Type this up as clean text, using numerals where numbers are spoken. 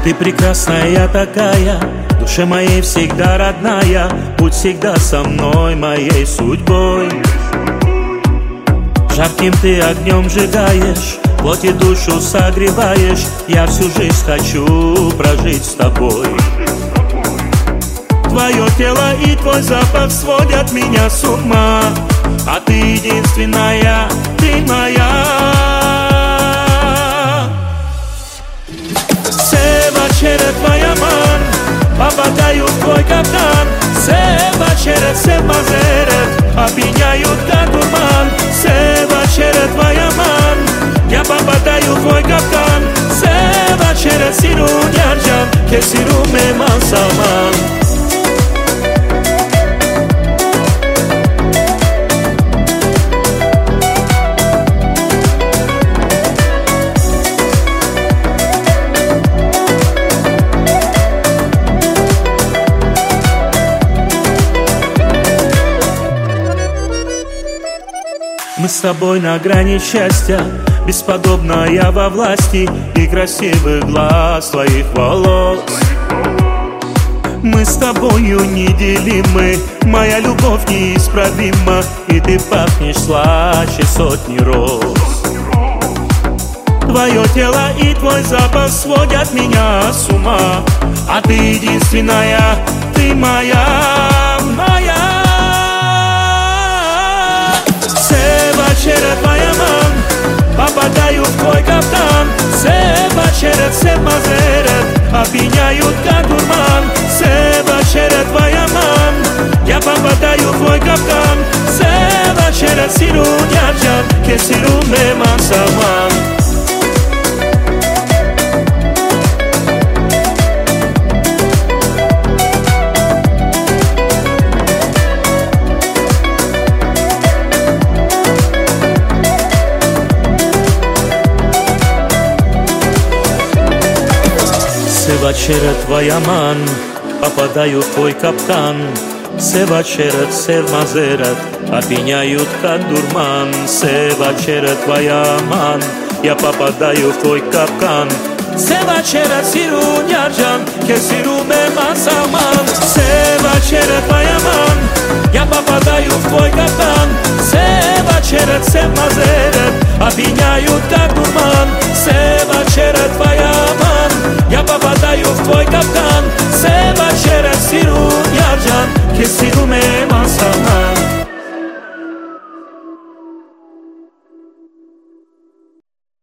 Ты прекрасная такая, душе моей всегда родная. Будь всегда со мной, моей судьбой. Жарким ты огнем сжигаешь, плоть и душу согреваешь. Я всю жизнь хочу прожить с тобой. Твое тело и твой запах сводят меня с ума. А ты единственная, ты моя. Все вечера твоя ман, попадаю в твой капкан. Все вечера, все мазерет, обвиняют как дурман. Все вечера твоя ман, я попадаю в твой капкан. Все вечера сиру нярджан, кесиру меман салман. Мы с тобой на грани счастья, бесподобная во власти и красивых глаз твоих волос. Мы с тобою неделимы, моя любовь неисправима, и ты пахнешь слаще сотни роз. Твое тело и твой запах сводят меня с ума. А ты единственная, ты моя, моя. Вечера твоя ман, попадаю в твой каптан. Все вечера, все мазерет, обвиняют как дурман. Все вечера твоя ман, я попадаю в твой каптан. Все вечера сиру нярджан, кесиру меман салман. Все вечера твоя ман, попадаю в твой капкан. Все вечера, все мазерат, обвиняют как дурман. Все вечера твоя ман, я попадаю в твой капкан. Все вечера сиру нярджан, кесиру меман салман. Все вечера твоя ман, я попадаю в твой капкан. Все вечера, все мазерат, обвиняют как дурман. Все вечера твоя ман, я попадаю в твой